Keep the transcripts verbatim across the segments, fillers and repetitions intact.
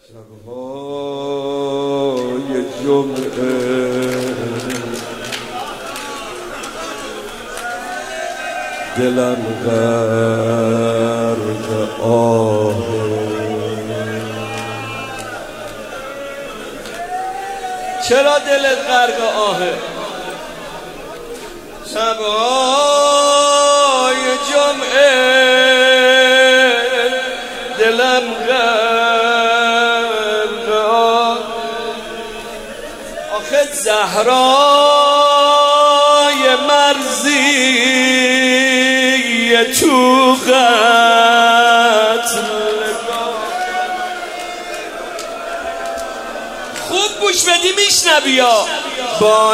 شبهای جمعه دلم غرق آهه. چرا دلت غرق آهه؟ شبهای جمعه دلم غرق آهه. آخه زهرای مرزی تو قتل خوب گوش بدی میشنوی یا با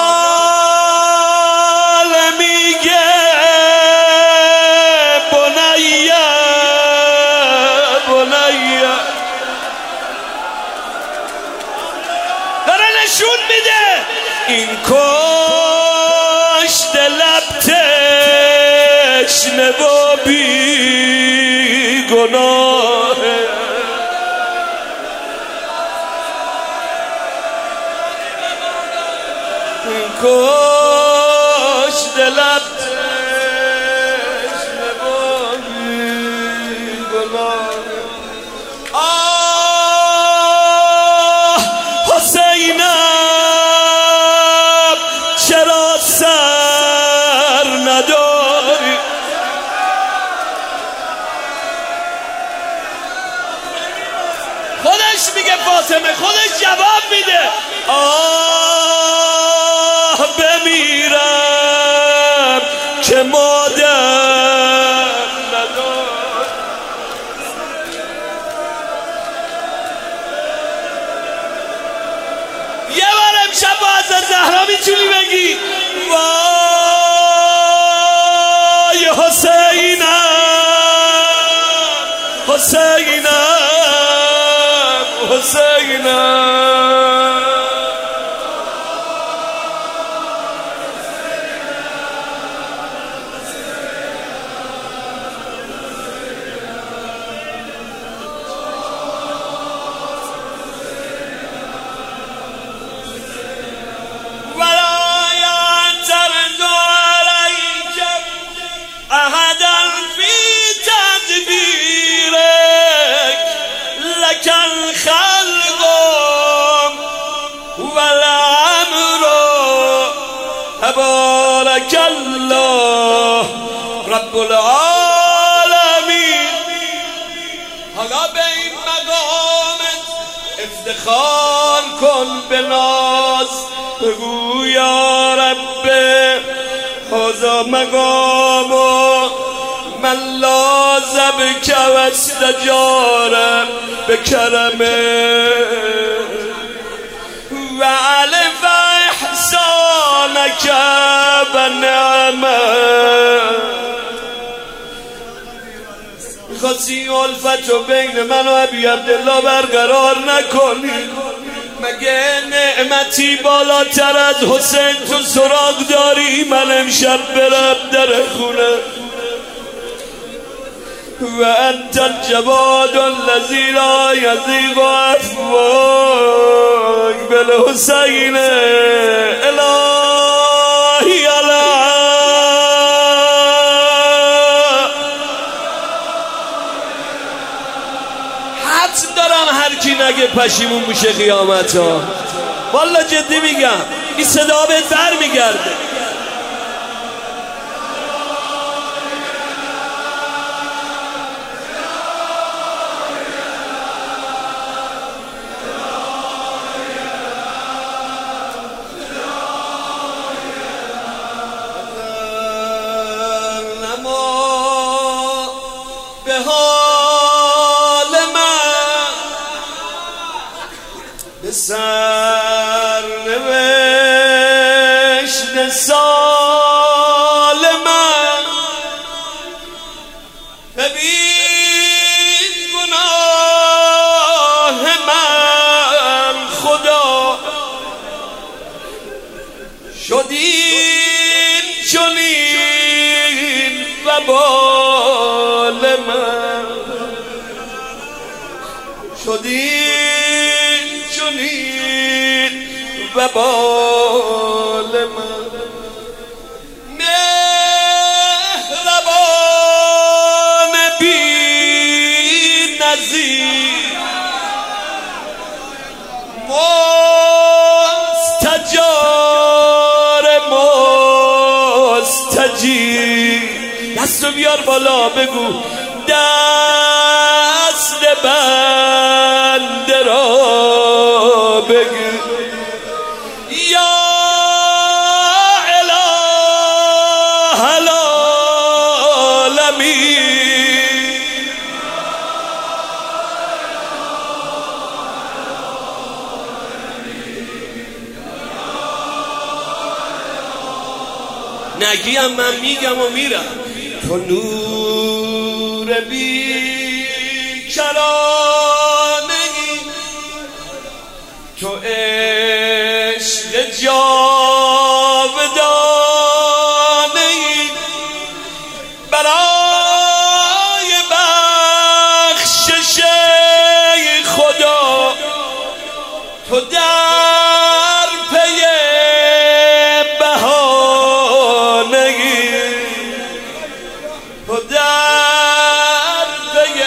ناله میگه بنیه بنیه داره نشون میده این کشت لب تشنه و بی گناهه. این کشت لب تشنه و بی گناهه. آه حسینم چرا سر نداری؟ خودش میگه فاطمه، خودش جواب میده. آه بمیرم که مادر ندار. یه بار امشب با حضرت زهرا میتونی بگی وای حسینم حسینم حسینم. تبارک الله رب العالمین. حالا به این مقامت افتخار کن به ناز، بگو یا رب هذا مقام من لازم که و استجار به کرمه و علف احسانک و نعمه. میخواستی الفت رو بین من و ابی عبدالله برقرار نکنی؟ مگه نعمتی بالاتر از حسین تو سراغ داری؟ من امشب برم در خونه و انت الجواد الذی لا یضیق افواک بالحسین الهی علی. حد دارم هر کی نگه پشیمون میشه قیامت ها. والا جدی میگم این صدا بهت بر میگرده. سر نوشت سال من ببین گناه من خدا شدین چنین وبال من شدین شدین چنین و بال من مهربان بی نظیر مستجار مستجیر. دستو بیار بالا بگو دست بنده را بگو یا اله العالمین. نگیم من میگم و میرم تو نور بی کرانه ای، تو عشق جاودانه ای، برای بخشش خدا تو در پی بهانه ای، تو در پی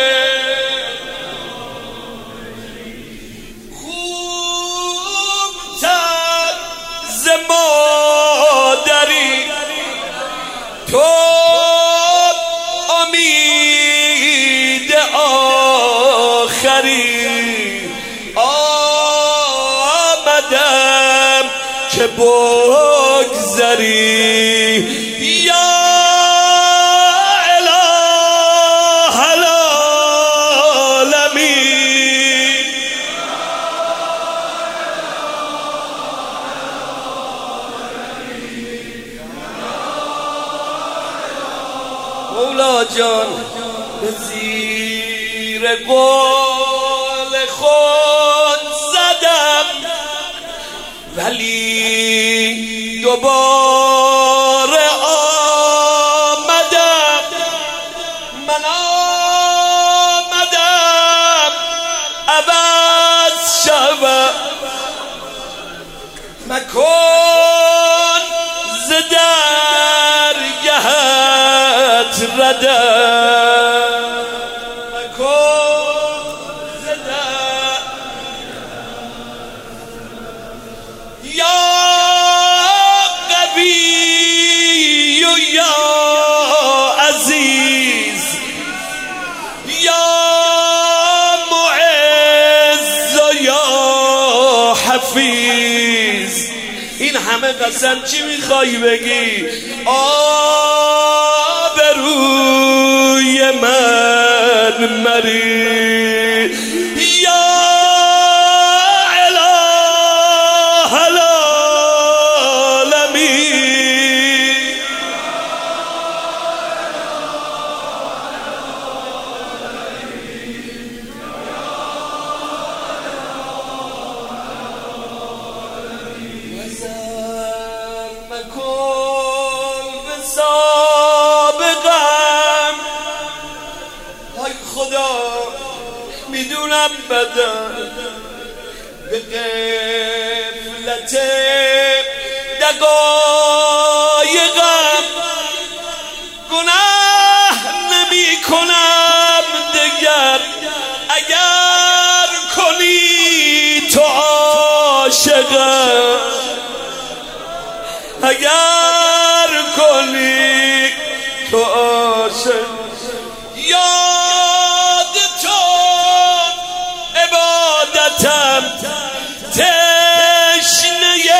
خوبتر ز مادری، تو امید آخری. آمدم که بگذری یا اله العالمین. مولا جان به زیر قول خود زدم ولی دوباره آمدم. من آمدم عوض شوم مکن ز درگهت ردم، مکن ز در یا قوی و یا عزیز، یا معز و یا حفیظ. این همه قسم چی میخوای بگی؟ آبروی من مری یا اله العالمین. نظر مکن به سابقم، ای خدا میدونم بدن به غفلت دقایقم، گناه نمی کنم دگر اگر کنی تو عاشقم، اگر کنی تو عاشق. یاد تو عبادتم تشنه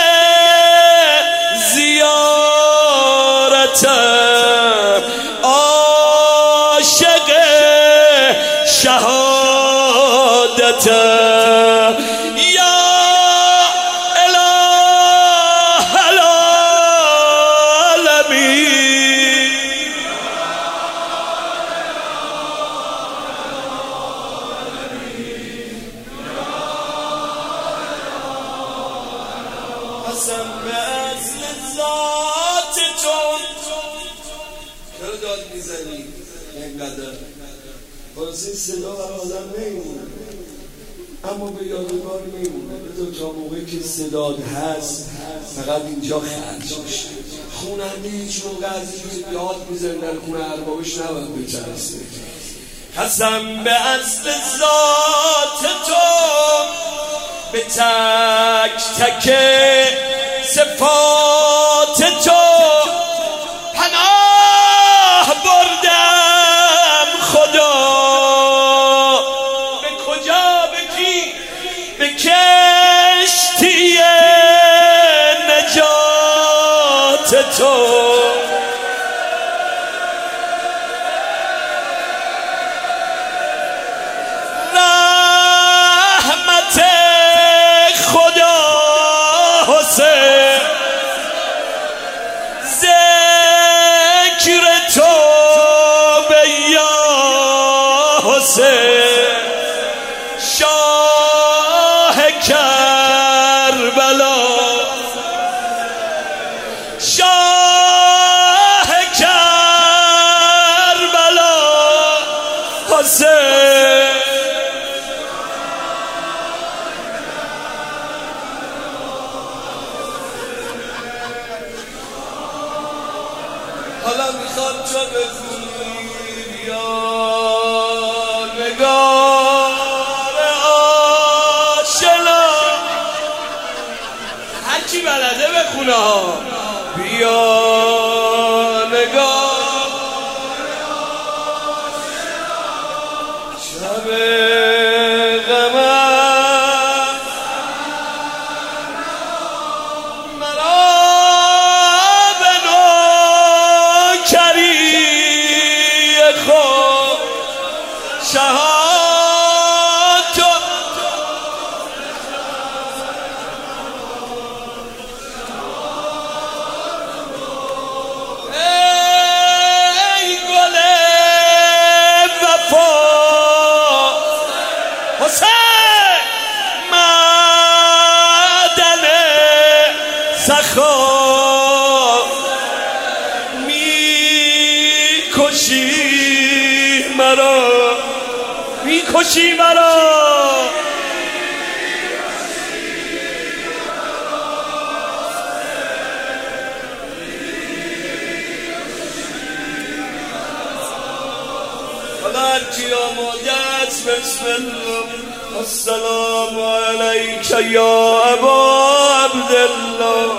زیارتم، عاشق شهادتم یا اله العالمین. قسم به اصل ذات تو. چرا داد میزنی اینقدر؟ باز این صدا بر آدم نمیمونه. اما به یادگار میمونه. بذار تا موقعی که صداد هست فقط اینجا خرج میشه. خوننده هیچ موقع از این که یاد میزن در خونه اربابش نباید بترسه. قسم به اصل ذات تو، به تک تک صفات تو پناه بردم خدا. به کجا؟ به کی؟ به کشتی نجات تو. شاه کربلا، شاه کربلا حسین. حالا میخواد چو بخونی یا نگار آشنا، هرچی بلده بخونه ها. بیا نگار شب غمم مرا به نوکری خود شهاد تو. ای گل وفا حسین، معدن سخا میکشی مرا، میکشی مرا. حالا هرچی آماده است بسم الله. السلام علیک یا ابا عبدالله،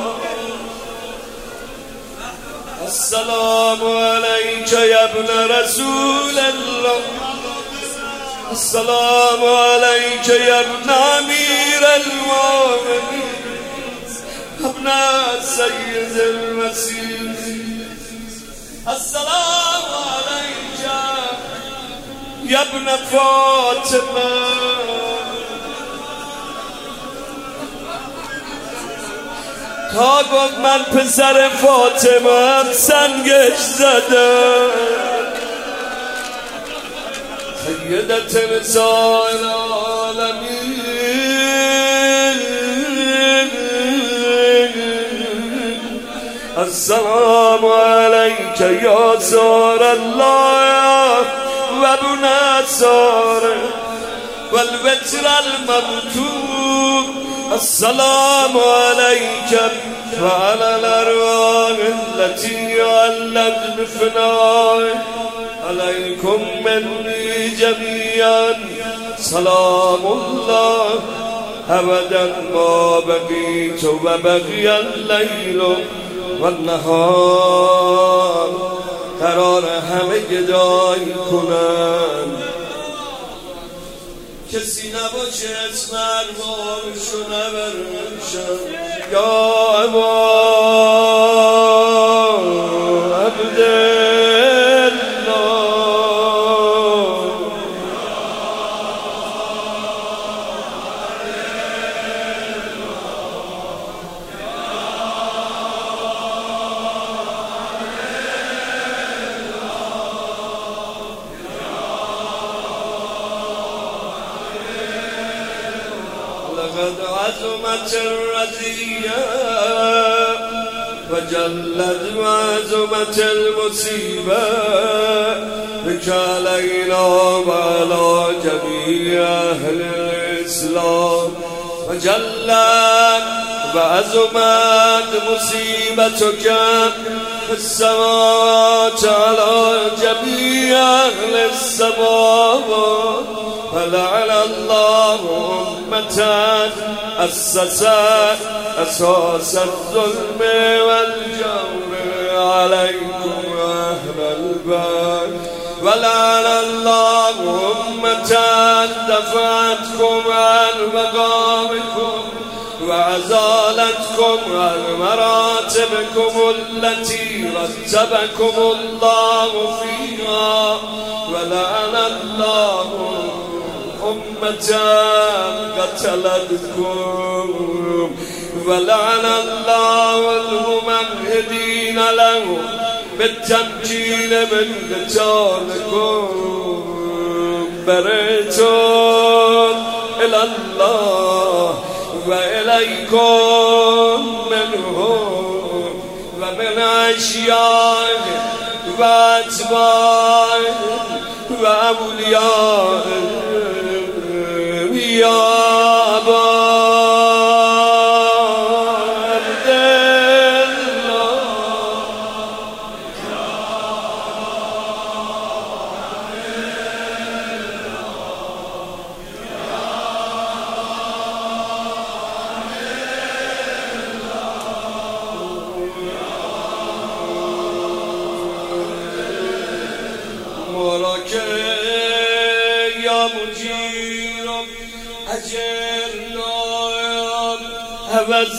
السلام علیک یا ابن رسول الله، السلام علیک یا ابن امیر المؤمنین، ابن سید المسیح، السلام علیک یا ابن فاطمه. تا گفت من پسر فاطمه هم سنگش زدم. سیدت نساء العالمین، السلام علیک یا زار الله و ابن سار و الوتر الممتوب، السلام علیک و علی الارواح التي علت بفنائه، علیکم منی جمیعا سلام الله ابدا ما بقیت و بقی اللیل و النهار. قرار همه گدای کنن، کسی نباشه اسم اربابشو نبرشن. یا ابا عبدالله، لقد عظمت الرزية وجلت وعظمت المصيبة بك علينا وعلى جميع أهل الاسلام و جلت و عظمت مصیبتک فی السماوات علی جمیع اهل السماوات فلعن الله امة اسست اساس الظلم والجور عليكم اهل البيت ولعن الله امة دفعتكم عن مقامكم وعزالتكم عن مراتبكم التي رتبكم الله فيها ولعن الله أمة قتلتكم ولعن الله الممهدين له بالتمكين من قتالكم برئتم إلى الله وإليكم منهم ومن أشيائهم وأتباعهم وأوليائهم يا أبا عبد الله مراکه یا مجیرم اجرنا عوض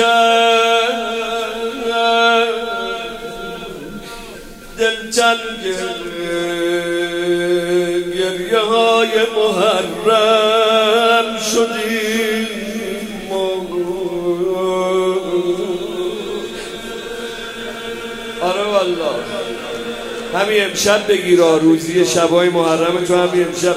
نکرد دلتنگ گریه های محرم شدیم آره والله همین امشب بگیرا روزی شبای محرم تو همین امشب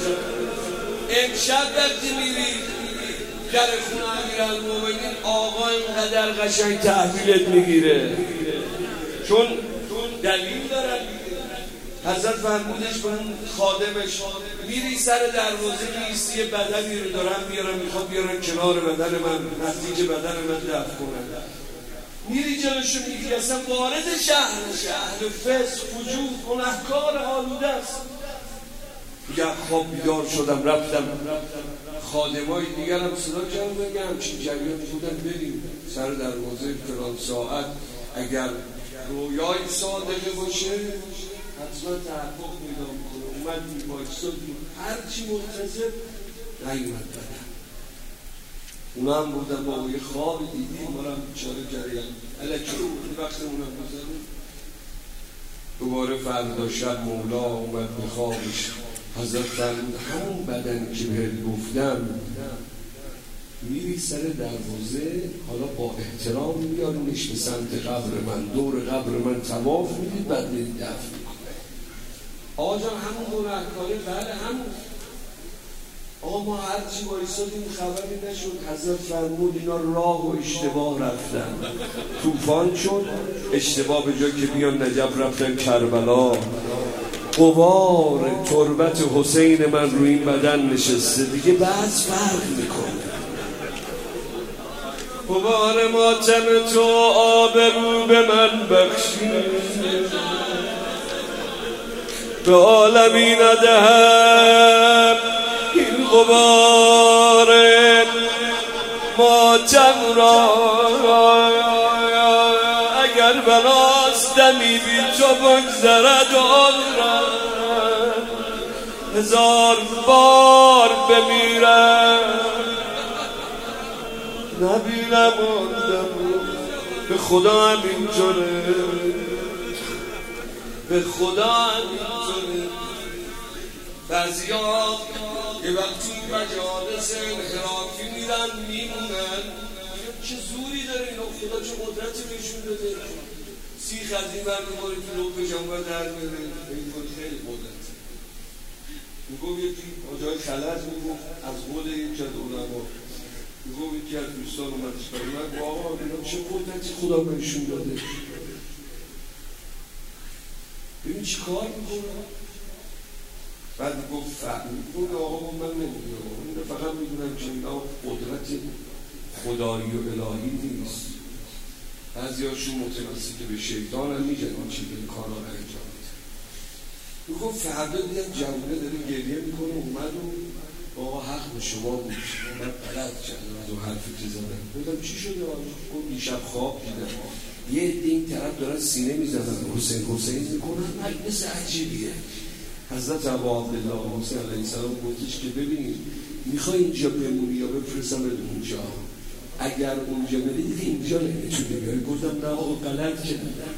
امشب وقتی میری در خونه امیرالمومنین آقا اینقدر قشنگ تحویلت میگیره چون دلیل دارن. حضرت فرمودش به اون خادمش میری سر دروازه میستی بدنی رو دارن میارن میخواد بیارن کنار بدن من نزدیک بدن من دفن کنن میری جلوشو میگی اصلا وارد شهر شهر فسق فجور گناهکار آلوده است. میگه خواب بیدار شدم رفتم خادمای دیگرم صدا کردم بگه همچین جریان بودن بریم سر دروازه فلان ساعت اگر رویای صادقه باشه حتما تحقق پیدا میکنه. اومد میبایستاد هرچی منتظر نیومد بدن اونا هم بودن با اوی خواب دیدیم برم بیچاره جریان الکی وقت اونم بزنیم. دوباره فردا شب مولا اومد به خوابش حضرت فرمود همون بدن که بهت گفتم میری سر دروازه حالا با احترام میارونش به سمت قبر من دور قبر من طواف میدید بعد میدید دفن میکنه. آقا جان همون گناهکاره بله همون. آقا ما هرچی بایستادیم خبری نشد. حضرت فرمود اینا راه و اشتباه رفتن طوفان شد اشتباه به جا که بیان نجف رفتن کربلا غبار تربت حسین من روی این بدن نشسته دیگه بعد فرق میکنه. غبار ماتم تو آبرو به من بخشی به عالمی ندهم این غبار ماتم را اگر بناست دمی بی تو بگذرد عمرم هزار بار بمیرم نبینم آدم به خدا همینطوره به خدا همینطوره. بعضی ها یه وقتی مجالس انحرافی میرن میمونن چه زوری داره اینا خدا چه قدرتی بهشون داده سیخ از این بر میباری تو لو پشم باید در میره این خیلی قدرت میگو یکی آجای خلط میگو از قول یکی از علما میگو یکی از دوستان اومدش برای من با آقا اینا چه قدرتی خدا بهشون داده ببین چی کار میکنه. بعد گفت فهمید بود آقا من نمیدونم، فقط میدونم که اینا قدرت خدایی و الهی نیست. بعضی هاشون متناسب به شیطان هم میگن اون چی این کارا رو انجام میده. گفت فردا دیدم جوونه داره گریه میکنه، اومد و آقا حق به شما بود، من غلط کردم از اون حرفی که زدم. گفتم چی شده آقا؟ گفت دیشب خواب دیدم یه عده این طرف دارن سینه میزنن حسین حسین میکنن، مجلس عجیبیه. حضرت ابا عبدالله حسین علیه السلام گفتش که ببینید میخوای اینجا بمونی یا بفرستم به اونجا؟ اگر اونجا برید اینجا نمیتونی بیاری. گفتم نه آقا غلط کردم،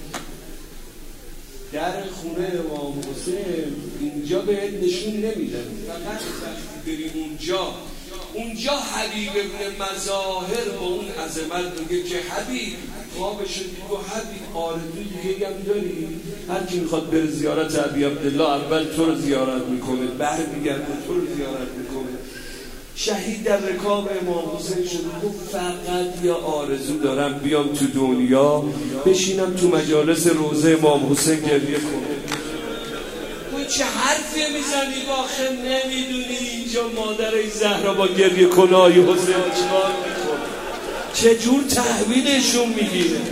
در خونه امام حسین اینجا بهت نشون نمیدن، فقط وقتی بری اونجا اونجا حبیب ابن مظاهر با اون عظمت میگه که حبیب خوابش دیگه حبیب آرزوی دیگه هم داری؟ هر کی میخواد بره زیارت ابی عبدالله اول تو رو زیارت میکنه، برمیگرده تو رو زیارت میکنه. شهید در رکاب امام حسین شد. گفت فقط یا آرزو دارم بیام تو دنیا بشینم تو مجالس روضه امام حسین گریه کنم. چه حرفی میزنی آخه نمیدونی اینجا مادر زهرا با گریه کنای حسین چیکار میکنه؟ چه جور تحویلشون میگیره؟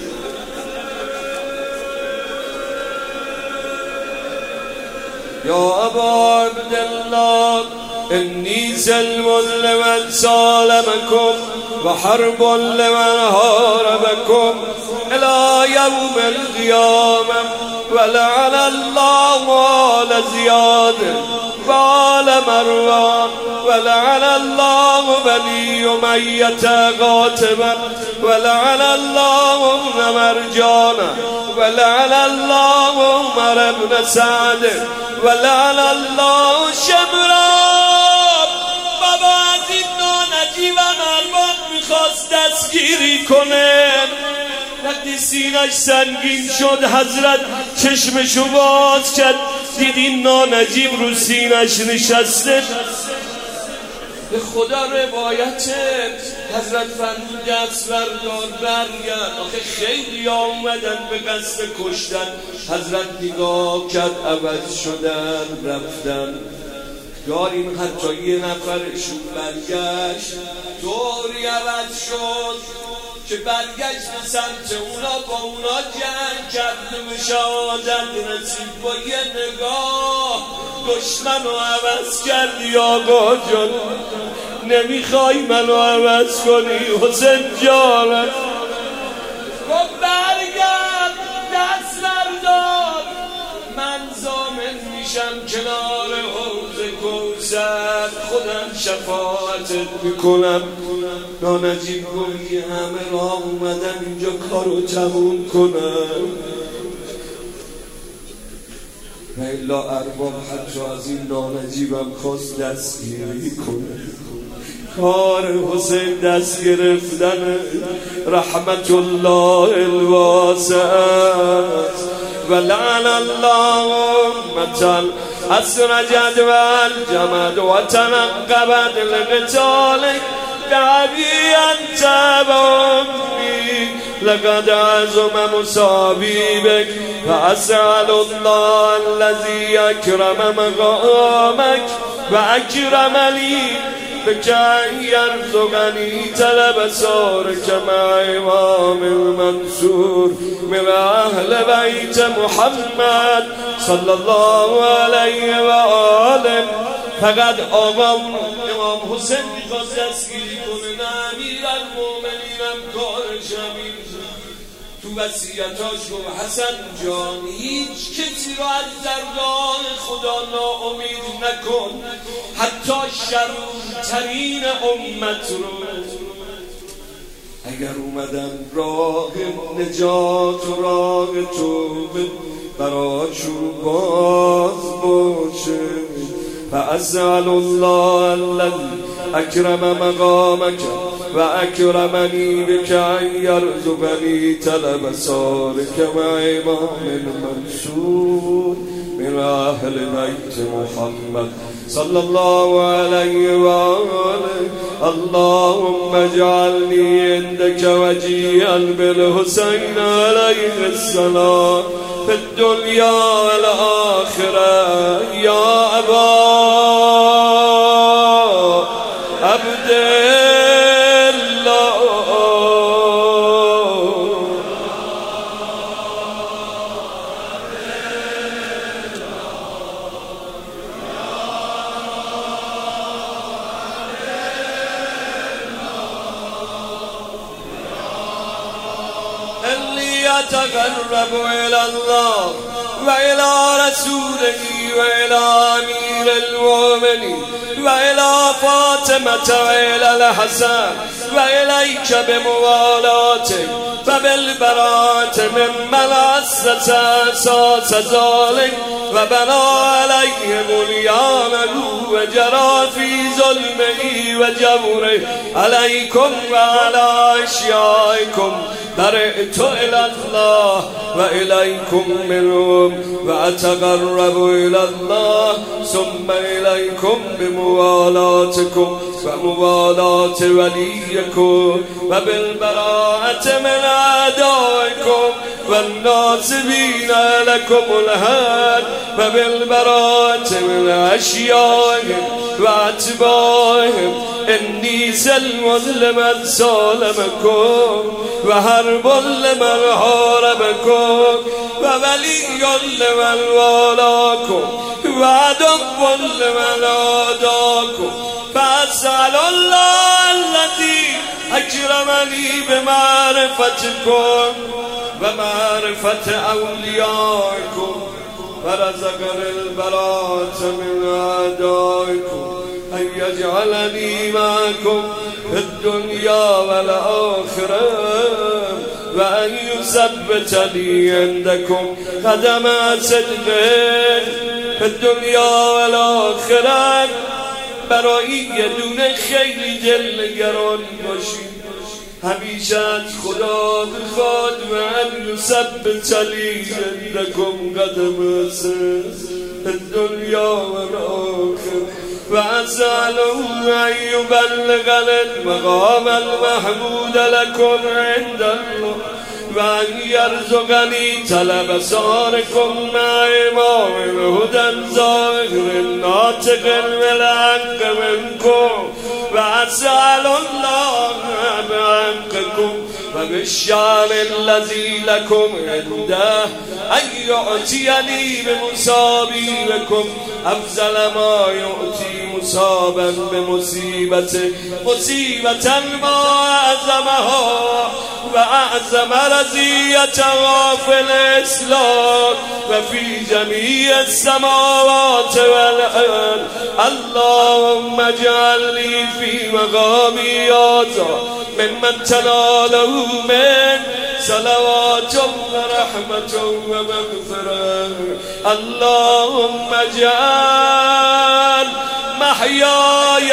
یا ابا عبدالله انی سلم لمن سالمکم و حرب لمن حاربکم الى یوم القیامه ولعن الله آل زیاد و آل مروان ولعن الله بنی امیة قاتبا ولعن الله ابن مرجان ولعن الله عمر بن سعد ولعن الله شبرا. بابا از این نانجیب ارباب میخواست دستگیری کنه، وقتی سینش سنگین شد حضرت چشمشو باز کرد، دید این نانجیب رو سینش نشسته. به خدا روایت حضرت فرمود دست بردار برگرد. آخه خیلی آمدن به قصد کشتن، حضرت نگاه کرد عوض شدن رفتن. داریم حتی یه نفرشون برگشت طوری عوض شد که برگشت به سمت اونا، با اونا جنگ کرد و شهادت رسید. با یه نگاه دشمن رو عوض کردی آقا جان، نمیخوای منو عوض کنی حسین جانم. گفت برگرد دست بردار، من ضامن میشم کنار حوض کوثر خودم شفاعتت میکنم. نانجیب گفت یه همه راه اومدم اینجا کارو تموم کنم و الا ارباب حتی از این نانجیبم خواست دستگیری کنه. کار حسین دست گرفتن رحمت الله الواسع و لعن الله امة اسرجت و الجمد و تنقبت لقتالك بعبی انت و امی لقد عظم مصابی بک فاسأل الله الذي اکرم مقامك و اکرم لی بکن یرزقنی طلب سارک مع امام المنصور من اهل بیت محمد صلی الله علیه و آله. فقط آقا امام حسین میخواست دستگیری کنه، نه امیرالمومنینم کارش همین. تو وصیتاش گفت حسن جان هیچ کسی رو از درگاه خدا ناامید نکن، حتی شرورترین امت رو. اگر اومدن راه نجات و راه توبه براشون باز باشه، فاسأل الله الذي اکرم مقامك و اکرمنی بک ان یرزقنی طلب سارک مع امام المنصور من اهل بیت محمد صلی الله علیه و آله. اللهم اجعلنی عندك وجیعا بالحسین علیه السلام في الدنيا والآخرة يا أبا عبد الله. اللي يتقرب إلى الله وإلى رسوله وإلى أمير المؤمنين وإلى فاطمة وإلى الحسن وإليك بموالاته فبالبراءة ممن أسس أساس ذلك وبنى عليه بنيانه وجرى في ظلمه وجوره عليكم وعلى أشيائكم برئت إلى الله وإليكم منهم وأتقرب إلى الله ثم إليكم بموالاتكم وموالاة وليكم وبالبراءة من أعدائكم والناصبين لكم الهاد وبالبراءة من أشيائهم وأتباعهم إني سلم لمن سالمكم وحرب لمن حاربكم وولي لمن والاكم وعدو لمن عاداكم فأسأل الله الذي أكرمني بمعرفتكم ومعرفة أوليائكم ورزقني البراءة من أعدائكم أن يجعلني معكم في الدنيا والآخرة وأن يثبتني عندكم قدم صدق في الدنيا والآخرة. برای یه دونه خیلی دلنگران باشید، همیشه از خدا بخواد و ان یثبتنی عندکم قدم صدق في الدنیا والآخرة وأسأله أن يبلغني المقام المحمود لكم عند الله وأن يرزقني طلب صاركم مع إمام الهدى الظاهر الناطق بالحق منكم وأسأل الله بحقكم وبالشان الذي لكم عنده أن يعطيني بمصابيكم أفضل ما يعطي مصابا بمصيبته مصيبة ما أعظمها وأعظم رزيتها في الإسلام وفي جميع السماوات والأرض. اللهم اجعلني في مقامي هذا ممن تناله من صلوات ورحمة ومغفرة. اللهم اجعل محياي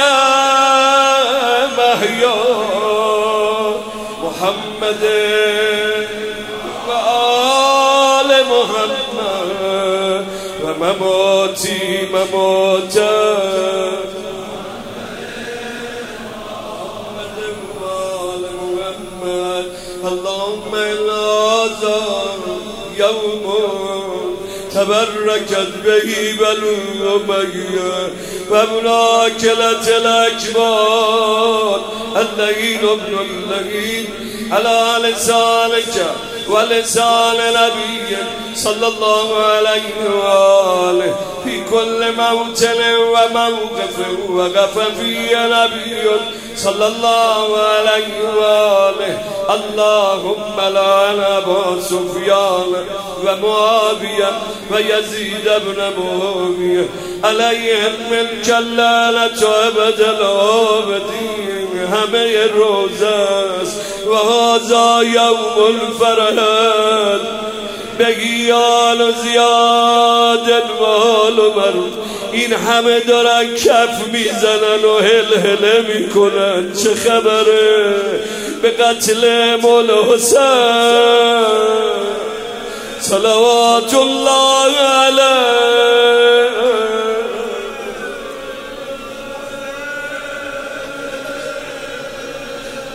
محيا محمد وآل محمد ومماتي ممات اللهم هذا يوم تبركت به بنو أمية ومناكلة الأكبار اللعين ابن اللعين على لسانك ولسان نبي صلى الله عليه وآله في كل موطن وموقف وقف فيه نبي صلى الله عليه وآله. اللهم لعن أبا سفيان ومعاوية ويزيد بن معاوية عليهم من كلالة أبد العابدين همه روزه و هذا یوم الفرحان بگیال و زیاد مال و مرد این همه دارن کف میزنن و هل هله میکنن چه خبره به قتل مولا حسین صلوات الله علیه.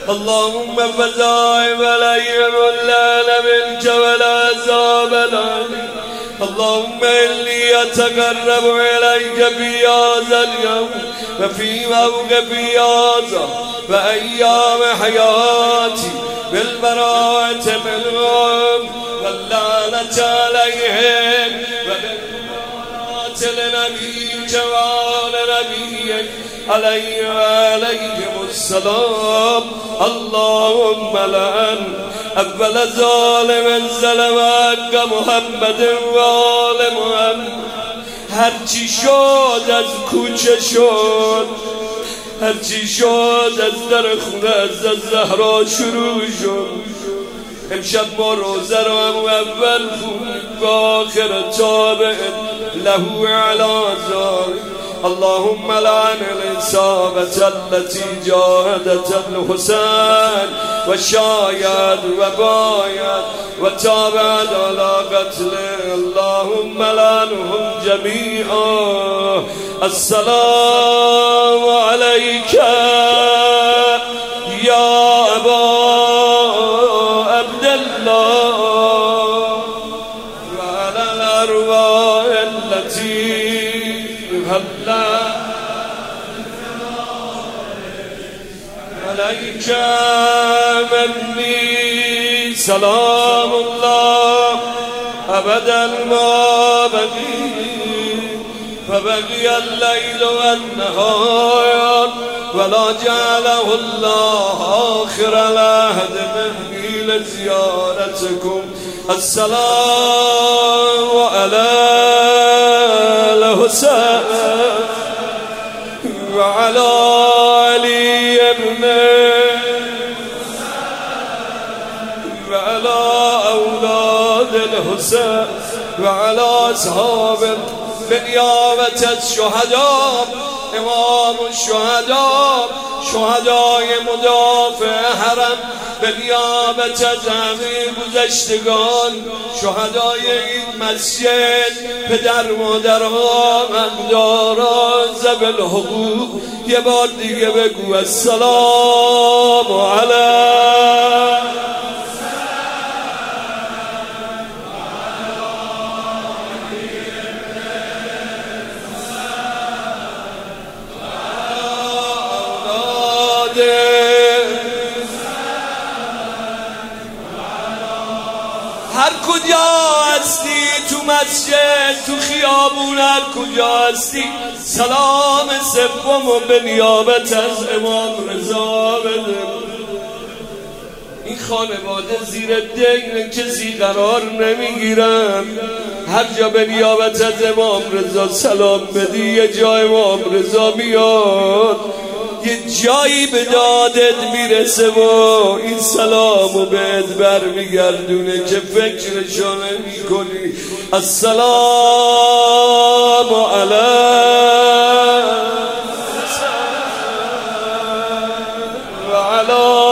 اللهم فزائم عليهم اللعن منك والعذاب عليهم. اللهم إني أتقرب إليك في هذا اليوم وفي موقف هذا وأيام حياتي بالبراءة منهم واللعنة عليهم وبالبراءة لنبيك وآل نبيك عليه وعليهم السلام. اللهم لعن أول ظالم ظلم حق محمد و آل محمد. هرچی شد از کوچه شد، هرچی شد از در خونه از زهرا شروع شد. امشب ما روزه رو هم اول خون و آخر تابع له علی ذلک. اللهم لعن الإصابة التي جاهدت الحسين وشايد وبايد وتابعت على قتله. اللهم لعنهم جميعا. السلام عليك يا أبا عبد الله وعلى الأرواح التي هلا عليك مني سلام الله أبدا ما بقي فبقي الليل والنهار ولا جعله الله آخر العهد مني لزيارتكم. السلام على الحسين وعلى علي بن وعلى أولاد الحسين وعلى أصحاب بنيابة الشهداء امام الشهداء شهدای مدافع حرم به نیابت از همه گذشتگان شهدای این مسجد پدر مادرها مقداران ذوی الحقوق یه بار دیگه بگو السلام علیکم. هر کجا هستی تو مسجد تو خیابون هر کجا هستی سلام سومو به نیابت از امام رضا بده. این خانواده زیر دین کسی قرار نمیگیرن. هر جا به نیابت از امام رضا سلام بدی یه جای امام رضا میاد یه جایی به دادت میرسه و این سلامو بهت برمیگردونه که فکرشو نمی کنی. السلام علیکم و علی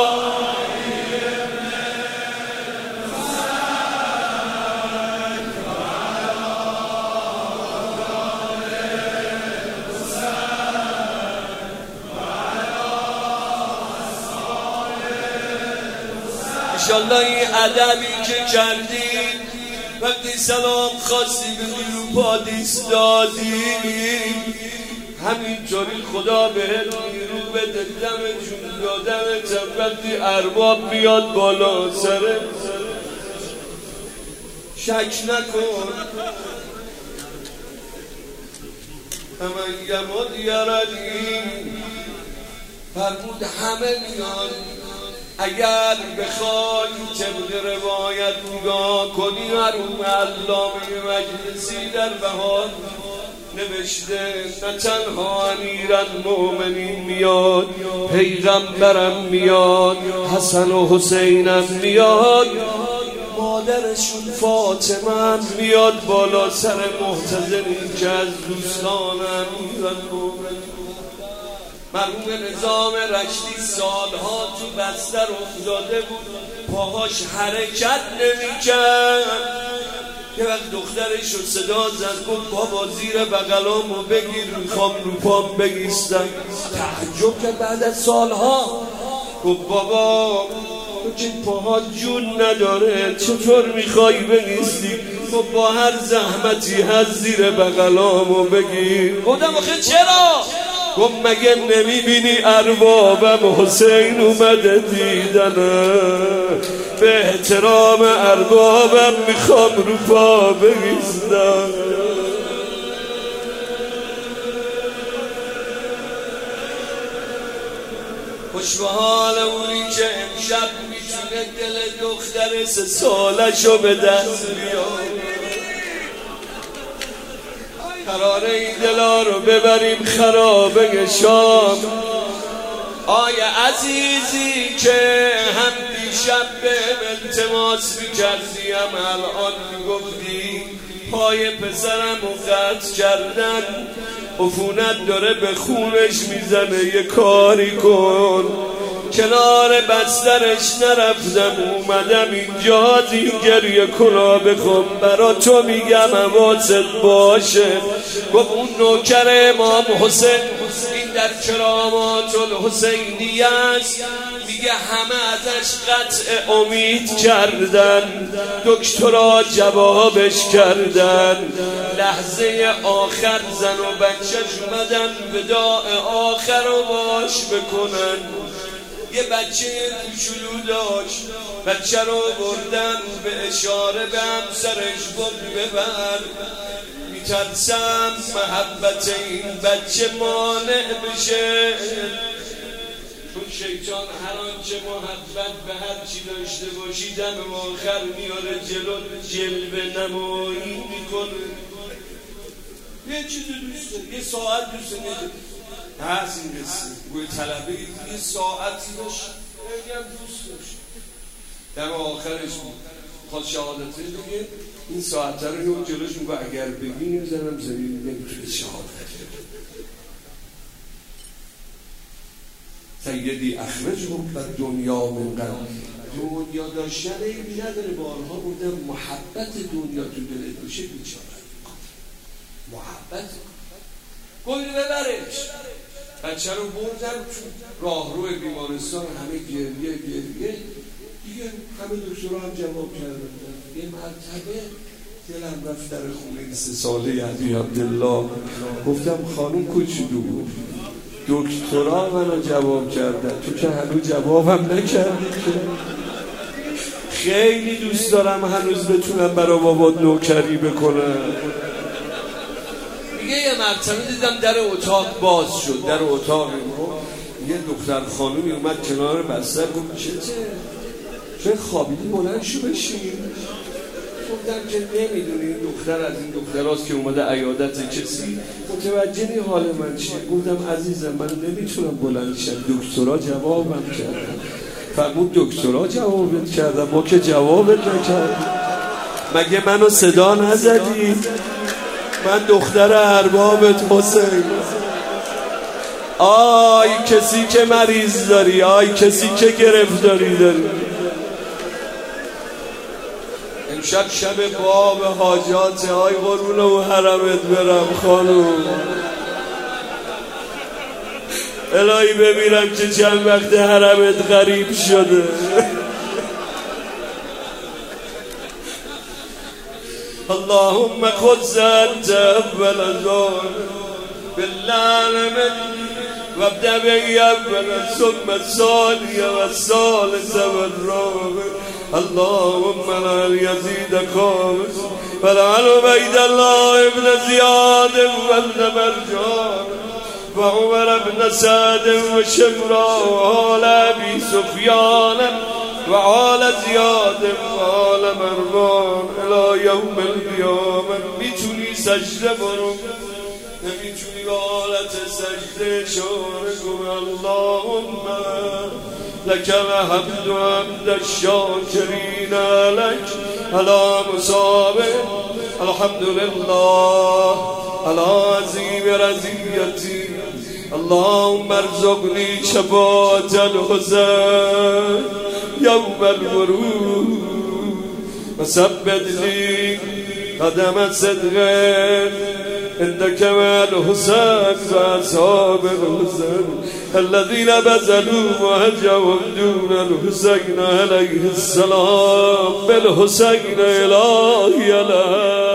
انشالله این ادبی که کردی وقتی سلام خواستی بگی رو پا ایستادی همینطوری خدا بهت نیرو بده دمشون دادمت. وقتی ارباب بیاد بالا سره شک نکن اما یمد یردی فرمود همه میان. اگر بخوای طبق روایت نگاه کنی مرحوم علامه مجلسی در بهار نوشته نه تنها امیرالمؤمنین میاد پیغمبرم میاد حسن و حسینم میاد مادرشون فاطمه میاد بالا سر محتضری که از دوستان امیرالمؤمنین. مرحوم نظام رشدی سالها تو بستر افتاده بود پاهاش حرکت نمی‌کرد. یه وقت دخترش رو صدا زد گفت بابا زیر بغلامو بگیر میخوام رو پام بگیستم. تعجب که بعد از سالها گفت بابا تو که پاها جون نداره چطور میخوای بنیستی؟ گفت با هر زحمتی هست زیر بغلامو بگیر. گفتم آخه چرا؟ گفت مگه نمیبینی اربابم حسین اومده دیدنه؟ به احترام اربابم میخوام رو پا بگیستم. خوش به حال اونی که امشب میتونه دل دختر سه سالشو به دست بیاره. قراره این دلا رو ببریم خرابه شام. آیا عزیزی که هم دیشب به التماس میکردیم الان میگفتی پای پسرم رو قطع کردن، عفونت داره به خونش میزنه، یه کاری کن. کنار بسترش نرفتم اومدم اینجا این گریه کنا بخون برا تو میگم حواست باشه. گفت اون نوکر امام حسین این در کرامات الحسینی است، میگه همه ازش قطع امید کردن، دکترا جوابش کردن. لحظه آخر زن و بچهش اومدن وداع آخر رو باش بکنن. یه بچه کوچولو داشت، بچه رو بردن به اشاره به همسرش بود ببر، میترسم محبت این بچه مانع بشه، چون شیطان هر آنچه محبت به هر چی داشته باشی دم آخر میاره جلو جلوه نمایی میکنه. یه چیزی دوست داره، یه ساعت دوست داره هست این قصه گوی طلبه یه ساعتی داشت خیلی هم دوست داشت، دم آخرش بود خواست شهادته دیگه این ساعت رو اون جلوش میگو اگر ببینیم زنم زمین نمیتونه شهادت. سیدی اخرج هم بر دنیا من قلب. دنیا داشتن این نداره، بارها بودم محبت دنیا تو دلت باشه بیچاره محبت گوی ببرش. بچه رو بردم راه روی بیمارستان، همه گریه گریه دیگه، همه دکترها هم جواب کردن. یه مرتبه دلم رفت در خونه سه ساله علی عبدالله، گفتم خانم کوچولو دکترها منو جواب کردن، تو که هنوز جوابم نکردی. خیلی دوست دارم هنوز بتونم برای بابا نوکری بکنم. یه مرتبه دیدم در اتاق باز شد، در اتاق یه دختر خانومی اومد کنار بستر گفت چه چه خوابیدی بلند شو بشین. گفتم که نمیدونی این دختر از این دختراست که اومده عیادت کسی، متوجه نی حال من چیه. گفتم عزیزم من نمیتونم بلند شم، دکترها جوابم کردن. فرمود دکترها جوابت کردن، ما که جوابت نکردیم. مگه منو صدا نزدی؟ من دختر اربابت حسین. آی کسی که مریض داری، آی کسی که گرفتاری داری. امشب شب باب حاجات، آی قربون و حرمت برم خانوم. الهی ببینم که چند وقت حرمت غریب شده. اللهم خذ زد اول ازان بالله من وابدأ به اول ثم الثاني والثالث والرابع. اللهم لا يزيد خامس فلعل بيد الله ابن زياد وابن مرجان وعمر ابن سعد وشمرا وآل أبي سفيان وآل زياد وآل مروان إلى يوم القيامة. میتونی سجده برو، نمیتونی حالت سجده شاره کن. اللهم لك الحمد حمد الشاكرين لك على مصابه. الحمد لله على عظيم رضيتي. اللهم ارزقني شفاعة الحسين يوم الورود وثبت لي قدم صدق عندك مع الحسين وأصحاب الحسين الذين بذلوا وهجروا دون الحسين عليه السلام بالحسين إلهي لا